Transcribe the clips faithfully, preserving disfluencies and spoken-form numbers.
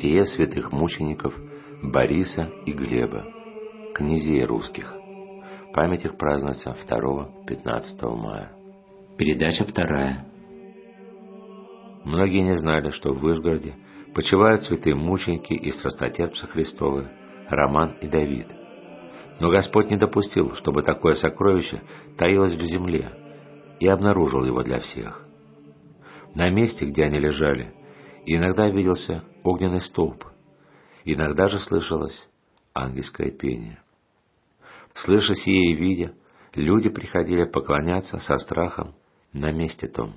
Житие святых мучеников Бориса и Глеба, князей русских. Память их празднуется второго-пятнадцатого мая. Передача вторая. Многие не знали, что в Вышгороде почивают святые мученики и страстотерпцы Христовы Роман и Давид. Но Господь не допустил, чтобы такое сокровище таилось в земле, и обнаружил его для всех. На месте, где они лежали, иногда виделся огненный столб, иногда же слышалось ангельское пение. Слыша сие и видя, люди приходили поклоняться со страхом на месте том.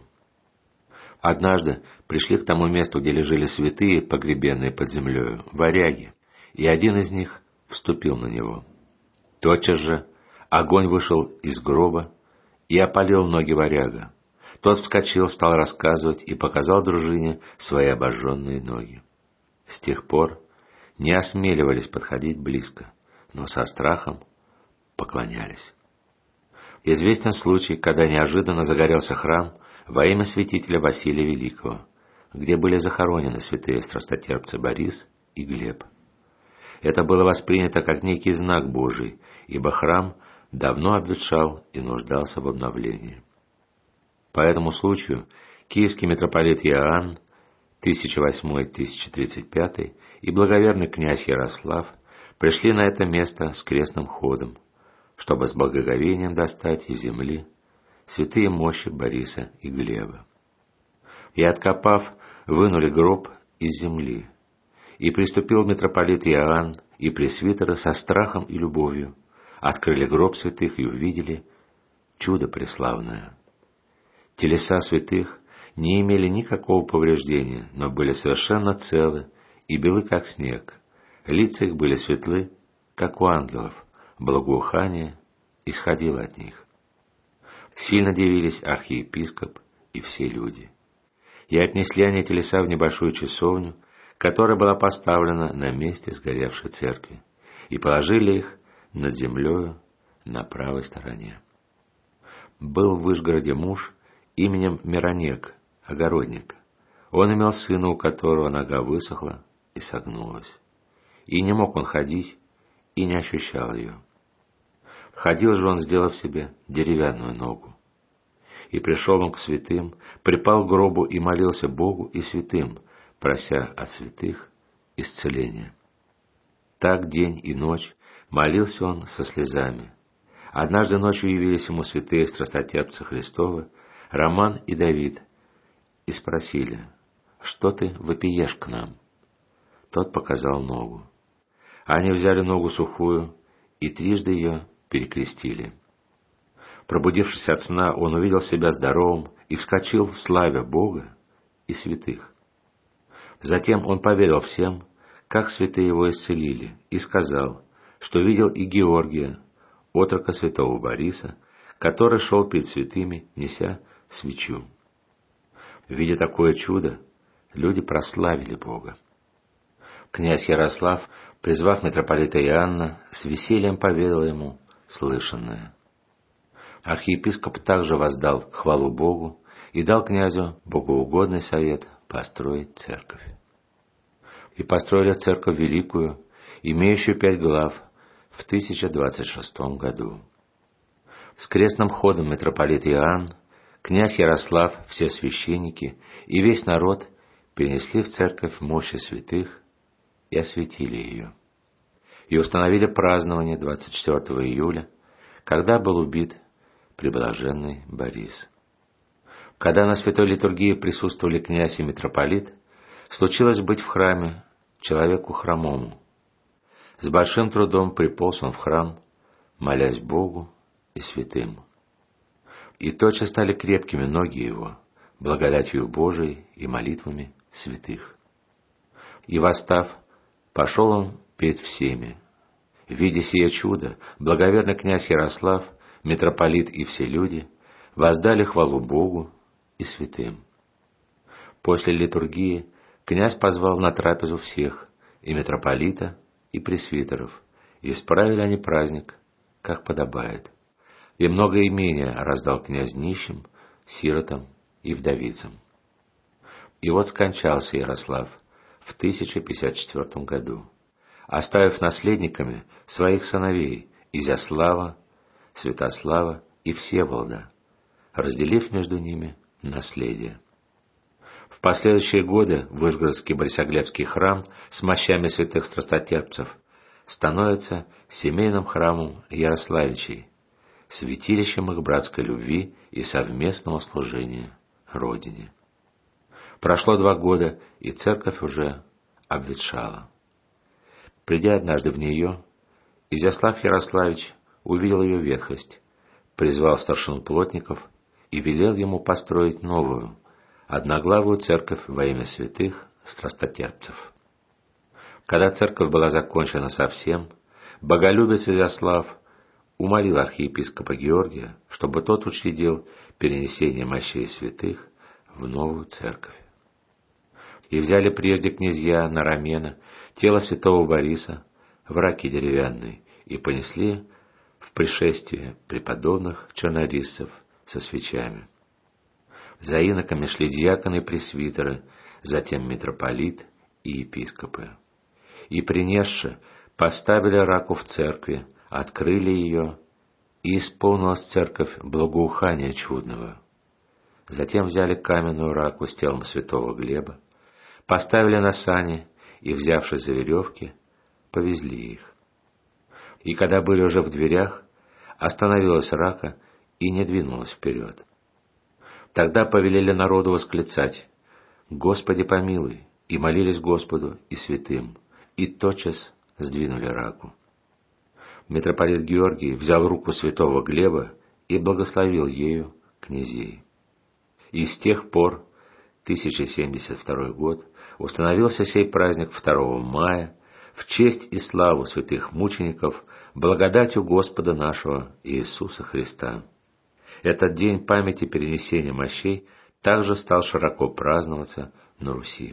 Однажды пришли к тому месту, где лежали святые, погребенные под землею, варяги, и один из них вступил на него. Тотчас же огонь вышел из гроба и опалил ноги варяга. Тот вскочил, стал рассказывать и показал дружине свои обожженные ноги. С тех пор не осмеливались подходить близко, но со страхом поклонялись. Известен случай, когда неожиданно загорелся храм во имя святителя Василия Великого, где были захоронены святые страстотерпцы Борис и Глеб. Это было воспринято как некий знак Божий, ибо храм давно обветшал и нуждался в обновлении. По этому случаю киевский митрополит Иоанн тысяча восьмой — тысяча тридцать пятый и благоверный князь Ярослав пришли на это место с крестным ходом, чтобы с благоговением достать из земли святые мощи Бориса и Глеба. И, откопав, вынули гроб из земли. И приступил митрополит Иоанн и пресвитеры со страхом и любовью, открыли гроб святых и увидели чудо преславное. Телеса святых не имели никакого повреждения, но были совершенно целы и белы, как снег. Лица их были светлы, как у ангелов, благоухание исходило от них. Сильно дивились архиепископ и все люди. И отнесли они телеса в небольшую часовню, которая была поставлена на месте сгоревшей церкви, и положили их над землею на правой стороне. Был в Вышгороде муж именем Миронек, огородник. Он имел сына, у которого нога высохла и согнулась. И не мог он ходить, и не ощущал ее. Ходил же он, сделав себе деревянную ногу. И пришел он к святым, припал к гробу и молился Богу и святым, прося от святых исцеления. Так день и ночь молился он со слезами. Однажды ночью явились ему святые страстотерпцы Христовы Роман и Давид и спросили: «Что ты вопиешь к нам?» Тот показал ногу. Они взяли ногу сухую и трижды ее перекрестили. Пробудившись от сна, он увидел себя здоровым и вскочил, славя Бога и святых. Затем он поведал всем, как святые его исцелили, и сказал, что видел и Георгия, отрока святого Бориса, который шел перед святыми, неся свечу. Видя такое чудо, люди прославили Бога. Князь Ярослав, призвав митрополита Иоанна, с весельем поведал ему слышанное. Архиепископ также воздал хвалу Богу и дал князю богоугодный совет построить церковь. И построили церковь великую, имеющую пять глав, в тысяча двадцать шестом году. С крестным ходом митрополит Иоанн, князь Ярослав, все священники и весь народ перенесли в церковь мощи святых и осветили ее. И установили празднование двадцать четвёртого июля, когда был убит преблаженный Борис. Когда на святой литургии присутствовали князь и митрополит, случилось быть в храме человеку хромому. С большим трудом приполз он в храм, молясь Богу и святым. И тотчас стали крепкими ноги его, благодатью Божией и молитвами святых. И, восстав, пошел он перед всеми. Видя сие чудо, благоверный князь Ярослав, митрополит и все люди воздали хвалу Богу и святым. После литургии князь позвал на трапезу всех, и митрополита, и пресвитеров, и справили они праздник, как подобает. И много имения раздал князь нищим, сиротам и вдовицам. И вот скончался Ярослав в тысяча пятьдесят четвёртом году, оставив наследниками своих сыновей Изяслава, Святослава и Всеволода, разделив между ними наследие. В последующие годы Вышгородский Борисоглебский храм с мощами святых страстотерпцев становится семейным храмом Ярославичей, святилищем их братской любви и совместного служения Родине. Прошло два года, и церковь уже обветшала. Придя однажды в нее, Изяслав Ярославич увидел ее ветхость, призвал старшину плотников и велел ему построить новую, одноглавую церковь во имя святых страстотерпцев. Когда церковь была закончена совсем, боголюбец Изяслав умолил архиепископа Георгия, чтобы тот учредил перенесение мощей святых в новую церковь. И взяли прежде князья Нарамена тело святого Бориса в раке деревянной и понесли в пришествие преподобных чернорисцев со свечами. За иноками шли диаконы и пресвитеры, затем митрополит и епископы. И, принесши, поставили раку в церкви, открыли ее, и исполнилась церковь благоухания чудного. Затем взяли каменную раку с телом святого Глеба, поставили на сани и, взявшись за веревки, повезли их. И когда были уже в дверях, остановилась рака и не двинулась вперед. Тогда повелели народу восклицать: «Господи помилуй!» и молились Господу и святым, и тотчас сдвинули раку. Митрополит Георгий взял руку святого Глеба и благословил ею князей. И с тех пор, тысяча семьдесят второй год, установился сей праздник второго мая в честь и славу святых мучеников благодатью Господа нашего Иисуса Христа. Этот день памяти перенесения мощей также стал широко праздноваться на Руси.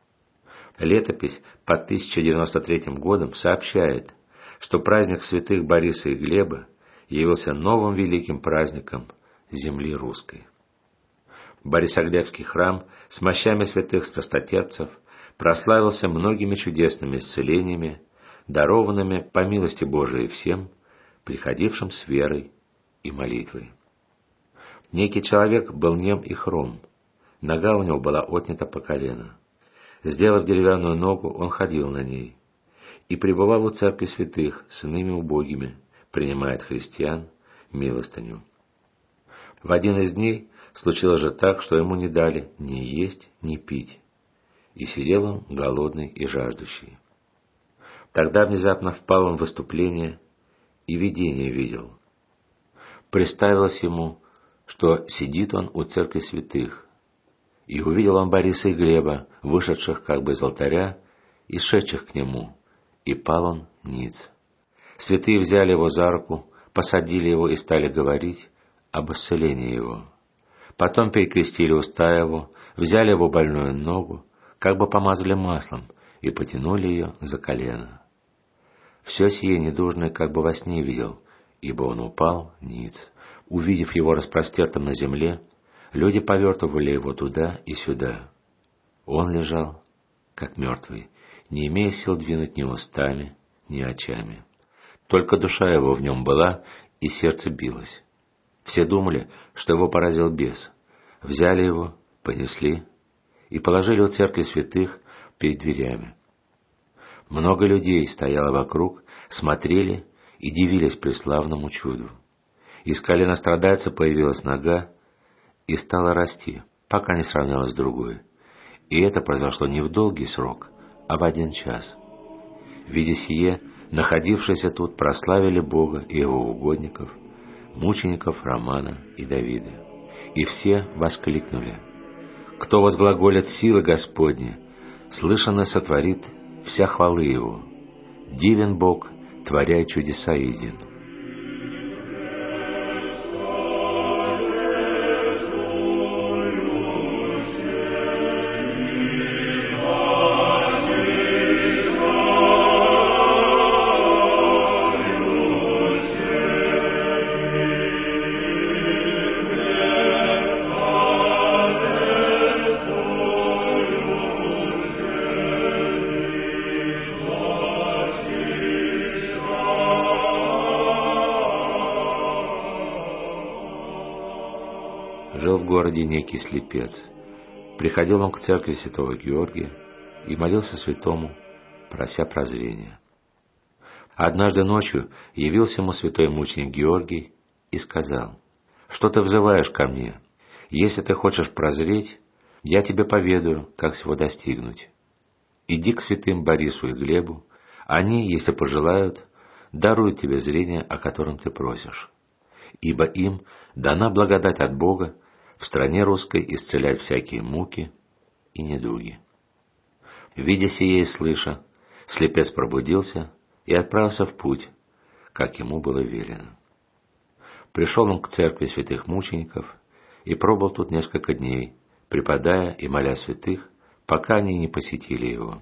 Летопись под тысяча девяносто третьим годом сообщает, что праздник святых Бориса и Глеба явился новым великим праздником земли русской. Борисоглебский храм с мощами святых страстотерпцев прославился многими чудесными исцелениями, дарованными по милости Божией всем, приходившим с верой и молитвой. Некий человек был нем и хром, нога у него была отнята по колено. Сделав деревянную ногу, он ходил на ней и пребывал у церкви святых с иными убогими, принимая от христиан милостыню. В один из дней случилось же так, что ему не дали ни есть, ни пить, и сидел он голодный и жаждущий. Тогда внезапно впал он в выступление и видение видел. Представилось ему, что сидит он у церкви святых, и увидел он Бориса и Глеба, вышедших как бы из алтаря и шедших к нему, и пал он ниц. Святые взяли его за руку, посадили его и стали говорить об исцелении его. Потом перекрестили уста его, взяли его больную ногу, как бы помазали маслом, и потянули ее за колено. Все сие недужный как бы во сне видел, ибо он упал ниц. Увидев его распростертым на земле, люди повертывали его туда и сюда. Он лежал, как мертвый, не имея сил двинуть ни устами, ни очами. Только душа его в нем была, и сердце билось. Все думали, что его поразил бес. Взяли его, понесли и положили у церкви святых перед дверями. Много людей стояло вокруг, смотрели и дивились преславному чуду. Из колена страдальца появилась нога и стала расти, пока не сравнялась с другой. И это произошло не в долгий срок, а в один час. Видя сие, находившиеся тут прославили Бога и Его угодников, мучеников Романа и Давида. И все воскликнули: «Кто возглаголит силы Господни, слышанное сотворит вся хвалы Его. Дивен Бог, творя чудеса един». в городе некий слепец. Приходил он к церкви святого Георгия и молился святому, прося прозрения. Однажды ночью явился ему святой мученик Георгий и сказал: «Что ты взываешь ко мне? Если ты хочешь прозреть, я тебе поведаю, как всего достигнуть. Иди к святым Борису и Глебу, они, если пожелают, даруют тебе зрение, о котором ты просишь. Ибо им дана благодать от Бога в стране русской исцелять всякие муки и недуги». Видя сие и слыша, слепец пробудился и отправился в путь, как ему было велено. Пришел он к церкви святых мучеников и пробыл тут несколько дней, преподая и моля святых, пока они не посетили его.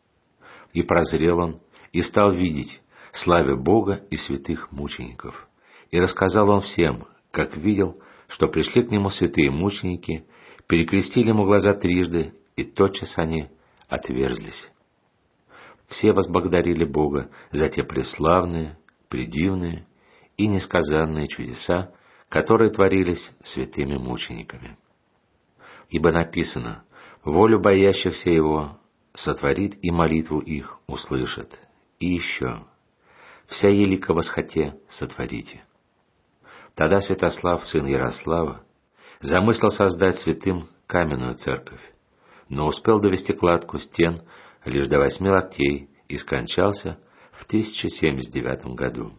И прозрел он, и стал видеть, славя Бога и святых мучеников. И рассказал он всем, как видел, что пришли к нему святые мученики, перекрестили ему глаза трижды, и тотчас они отверзлись. Все возблагодарили Бога за те преславные, предивные и несказанные чудеса, которые творились святыми мучениками. Ибо написано: «Волю боящихся Его сотворит, и молитву их услышит». И еще: «Вся елика восхоте сотворите». Тогда Святослав, сын Ярослава, замыслил создать святым каменную церковь, но успел довести кладку стен лишь до восьми локтей и скончался в тысяча семьдесят девятом году.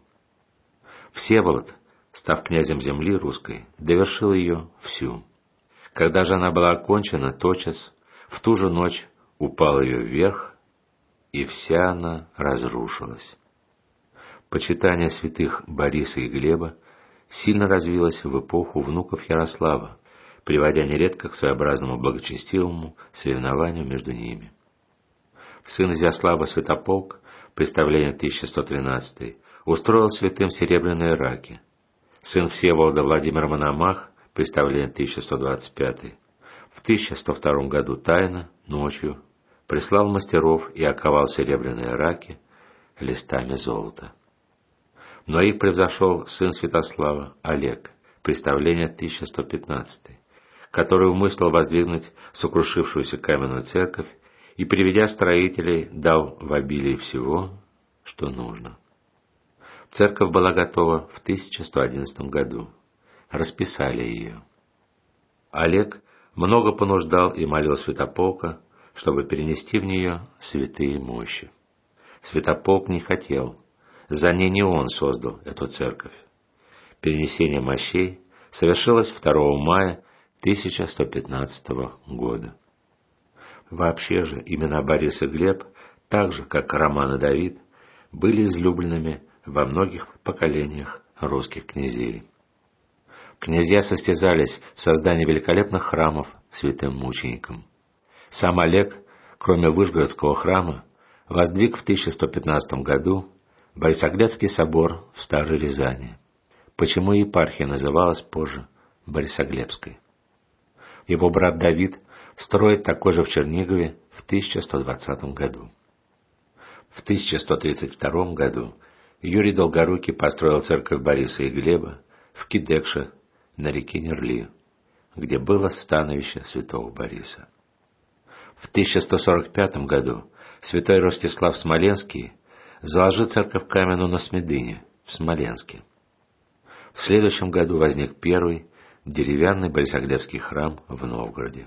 Всеволод, став князем земли русской, довершил ее всю. Когда же она была окончена, тотчас, в ту же ночь упал ее вверх, и вся она разрушилась. Почитание святых Бориса и Глеба сильно развилось в эпоху внуков Ярослава, приводя нередко к своеобразному благочестивому соревнованию между ними. Сын Изяслава Святополк, представление тысяча сто тринадцатый, устроил святым серебряные раки. Сын Всеволода Владимир Мономах, представление тысяча сто двадцать пятый, в тысяча сто втором году тайно, ночью, прислал мастеров и оковал серебряные раки листами золота. Но их превзошел сын Святослава Олег, представление тысяча сто пятнадцатый, который умыслил воздвигнуть сокрушившуюся каменную церковь и, приведя строителей, дал в обилии всего, что нужно. Церковь была готова в тысяча сто одиннадцатом году. Расписали ее. Олег много понуждал и молил Святополка, чтобы перенести в нее святые мощи. Святополк не хотел. За ней не он создал эту церковь. Перенесение мощей совершилось второго мая тысяча сто пятнадцатого года. Вообще же имена Борис и Глеб, так же как Роман и Давид, были излюбленными во многих поколениях русских князей. Князья состязались в создании великолепных храмов святым мученикам. Сам Олег, кроме Вышгородского храма, воздвиг в тысяча сто пятнадцатом году Борисоглебский собор в Старой Рязани, почему епархия называлась позже Борисоглебской. Его брат Давид строит такой же в Чернигове в тысяча сто двадцатом году. В тысяча сто тридцать втором году Юрий Долгорукий построил церковь Бориса и Глеба в Кидекше на реке Нерли, где было становище святого Бориса. В тысяча сто сорок пятом году святой Ростислав Смоленский заложил церковь каменную на Смедыне, в Смоленске. В следующем году возник первый деревянный Борисоглебский храм в Новгороде.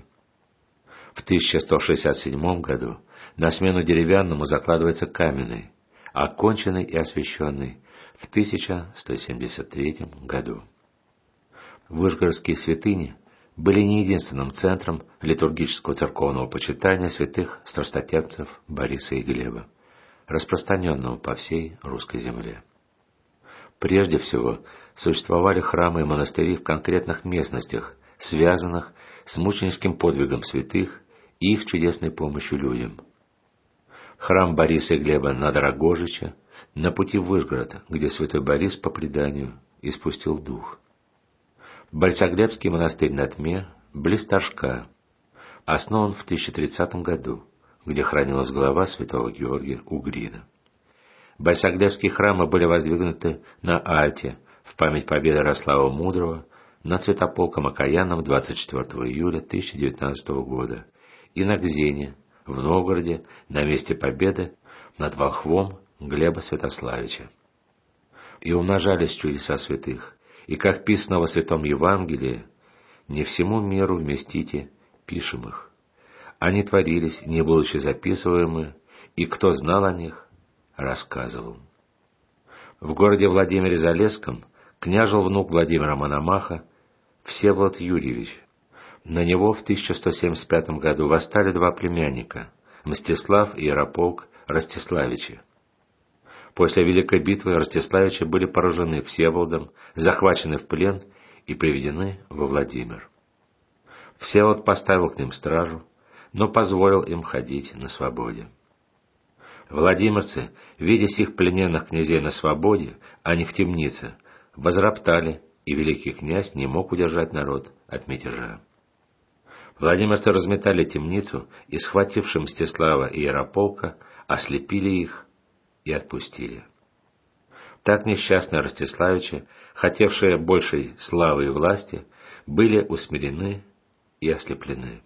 В тысяча сто шестьдесят седьмом году на смену деревянному закладывается каменный, оконченный и освященный в тысяча сто семьдесят третьем году. Вышгородские святыни были не единственным центром литургического церковного почитания святых страстотерпцев Бориса и Глеба, распространенного по всей русской земле. Прежде всего, существовали храмы и монастыри в конкретных местностях, связанных с мученическим подвигом святых и их чудесной помощью людям. Храм Бориса и Глеба на Дорогожиче, на пути в Вышгород, где святой Борис, по преданию, испустил дух. Борисоглебский монастырь на Тме, близ Торжка, основан в тысяча тридцатом году, где хранилась голова святого Георгия Угрина. Борисоглебские храмы были воздвигнуты на Альте в память победы Ярослава Мудрого над Святополком Окаянным двадцать четвёртого июля тысяча девятнадцатого года и на Гзене, в Новгороде, на месте победы над волхвом Глеба Святославича. И умножались чудеса святых, и, как писано во Святом Евангелии, не всему миру вместите пишемых. Они творились, не будучи записываемы, и кто знал о них, рассказывал. В городе Владимире Залесском княжил внук Владимира Мономаха Всеволод Юрьевич. На него в тысяча сто семьдесят пятом году восстали два племянника – Мстислав и Ярополк Ростиславичи. После Великой битвы Ростиславичи были поражены Всеволодом, захвачены в плен и приведены во Владимир. Всеволод поставил к ним стражу, но позволил им ходить на свободе. Владимирцы, видя сих плененных князей на свободе, а не в темнице, возроптали, и великий князь не мог удержать народ от мятежа. Владимирцы разметали темницу и, схвативши Мстислава и Ярополка, ослепили их и отпустили. Так несчастные Ростиславичи, хотевшие большей славы и власти, были усмирены и ослеплены.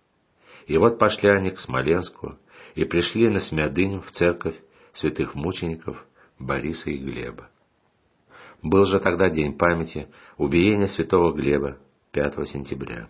И вот пошли они к Смоленску и пришли на Смядынь в церковь святых мучеников Бориса и Глеба. Был же тогда день памяти убиения святого Глеба, пятого сентября.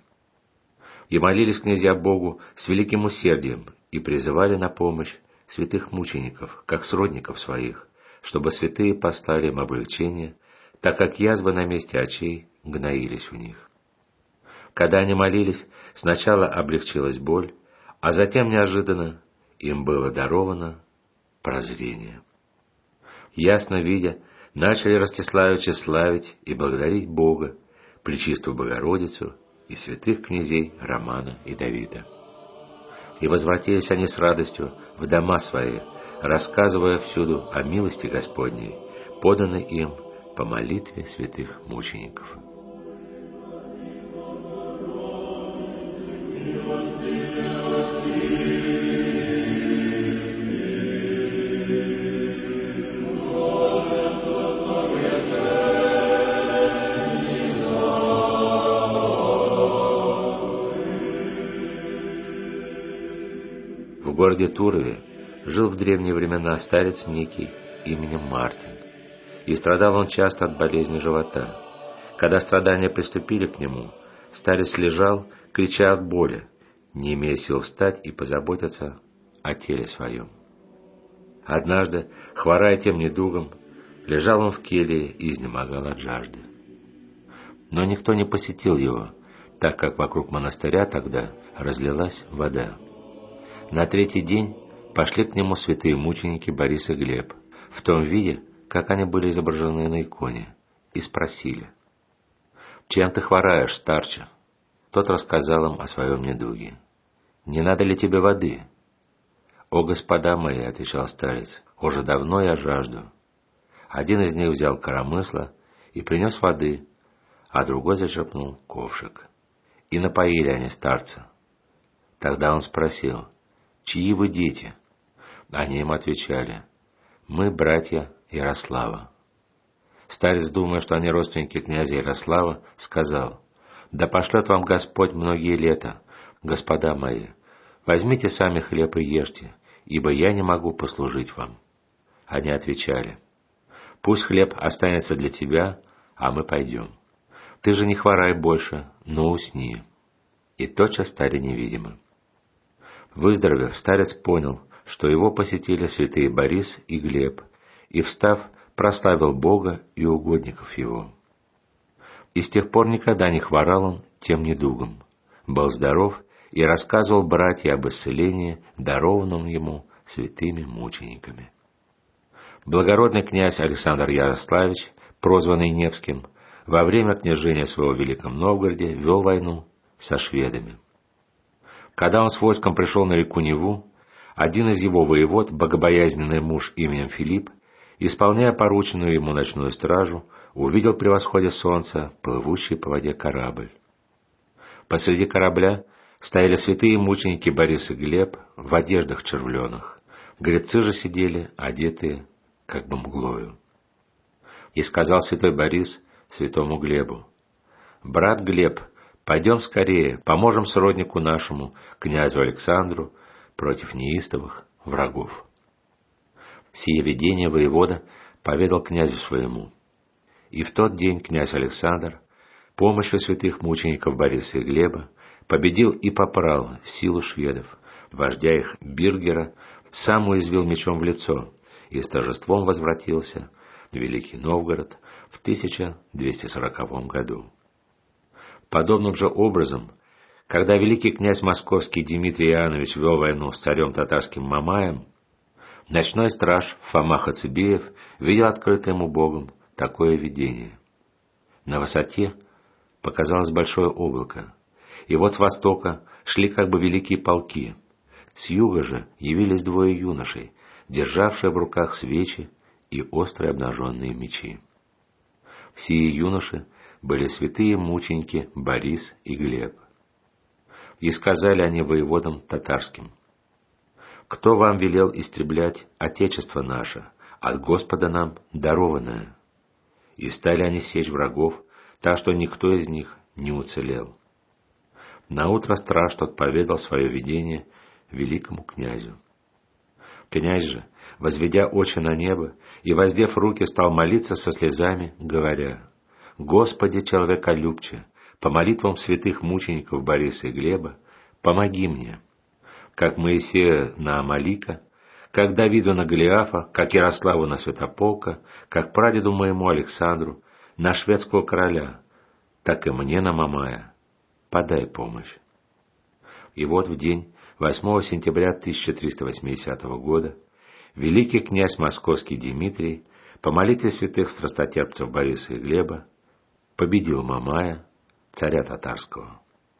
И молились князья Богу с великим усердием и призывали на помощь святых мучеников, как сродников своих, чтобы святые послали им облегчение, так как язвы на месте очей гноились у них. Когда они молились, сначала облегчилась боль, а затем неожиданно им было даровано прозрение. Ясно видя, начали Ростиславичи славить и благодарить Бога, Пречистую Богородицу и святых князей Романа и Давида. И возвратились они с радостью в дома свои, рассказывая всюду о милости Господней, поданной им по молитве святых мучеников. В городе Турове жил в древние времена старец некий именем Мартин, и страдал он часто от болезни живота. Когда страдания приступили к нему, старец лежал, крича от боли, не имея сил встать и позаботиться о теле своем. Однажды, хворая тем недугом, лежал он в келье и изнемогал от жажды. Но никто не посетил его, так как вокруг монастыря тогда разлилась вода. На третий день пошли к нему святые мученики Борис и Глеб, в том виде, как они были изображены на иконе, и спросили: «Чем ты хвораешь, старче?» Тот рассказал им о своем недуге. «Не надо ли тебе воды?» «О, господа мои», — отвечал старец, — «уже давно я жажду». Один из них взял коромысло и принес воды, а другой зачерпнул ковшик. И напоили они старца. Тогда он спросил: «Чьи вы дети?» Они им отвечали: «Мы братья Ярослава». Старец, думая, что они родственники князя Ярослава, сказал: «Да пошлет вам Господь многие лета, господа мои, возьмите сами хлеб и ешьте, ибо я не могу послужить вам». Они отвечали: «Пусть хлеб останется для тебя, а мы пойдем. Ты же не хворай больше, но усни». И тотчас стали невидимы. Выздоровев, старец понял, что его посетили святые Борис и Глеб, и, встав, прославил Бога и угодников его. И с тех пор никогда не хворал он тем недугом, был здоров и рассказывал братьям об исцелении, дарованном ему святыми мучениками. Благородный князь Александр Ярославич, прозванный Невским, во время княжения своего в Великом Новгороде вел войну со шведами. Когда он с войском пришел на реку Неву, один из его воевод, богобоязненный муж именем Филипп, исполняя порученную ему ночную стражу, увидел при восходе солнца плывущий по воде корабль. Посреди корабля стояли святые мученики Борис и Глеб в одеждах червленых, гребцы же сидели, одетые как бы мглою. И сказал святой Борис святому Глебу: «Брат Глеб, пойдем скорее, поможем сроднику нашему, князю Александру, против неистовых врагов». Сие видение воевода поведал князю своему. И в тот день князь Александр, помощью святых мучеников Бориса и Глеба, победил и попрал силу шведов, вождя их Биргера, сам уязвил мечом в лицо и с торжеством возвратился в Великий Новгород в тысяча двести сороковом году. Подобным же образом, когда великий князь московский Дмитрий Иоаннович вел войну с царем татарским Мамаем, ночной страж Фома Хацебеев видел открытое ему Богом такое видение. На высоте показалось большое облако, и вот с востока шли как бы великие полки. С юга же явились двое юношей, державшие в руках свечи и острые обнаженные мечи. Сии юноши были святые мученики Борис и Глеб. И сказали они воеводам татарским: «Кто вам велел истреблять Отечество наше, от Господа нам дарованное?» И стали они сечь врагов, так что никто из них не уцелел. Наутро страж тот поведал свое видение великому князю. Князь же, возведя очи на небо и воздев руки, стал молиться со слезами, говоря: «Господи, человеколюбче, по молитвам святых мучеников Бориса и Глеба, помоги мне, как Моисея на Амалика, как Давиду на Голиафа, как Ярославу на Святополка, как прадеду моему Александру на шведского короля, так и мне на Мамая. Подай помощь». И вот в день восьмого сентября тысяча триста восьмидесятого года великий князь московский Дмитрий по молитве святых страстотерпцев Бориса и Глеба победил Мамая, царя татарского.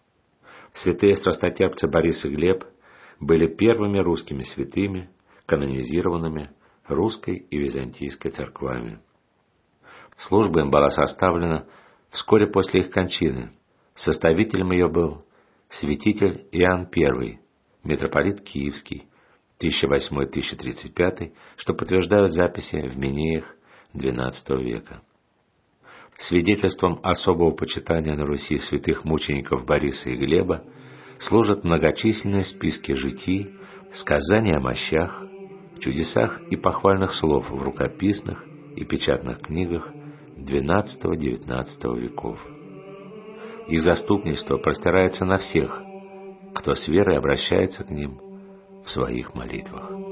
Святые страстотерпцы Борис и Глеб были первыми русскими святыми, канонизированными русской и византийской церквами. Служба им была составлена вскоре после их кончины. Составителем ее был святитель Иоанн Первый, митрополит Киевский, тысяча восьмой — тысяча тридцать пятый, что подтверждают записи в Минеях двенадцатого века. Свидетельством особого почитания на Руси святых мучеников Бориса и Глеба служат многочисленные списки житий, сказания о мощах, чудесах и похвальных слов в рукописных и печатных книгах двенадцатого-девятнадцатого веков. Их заступничество простирается на всех, кто с верой обращается к ним в своих молитвах.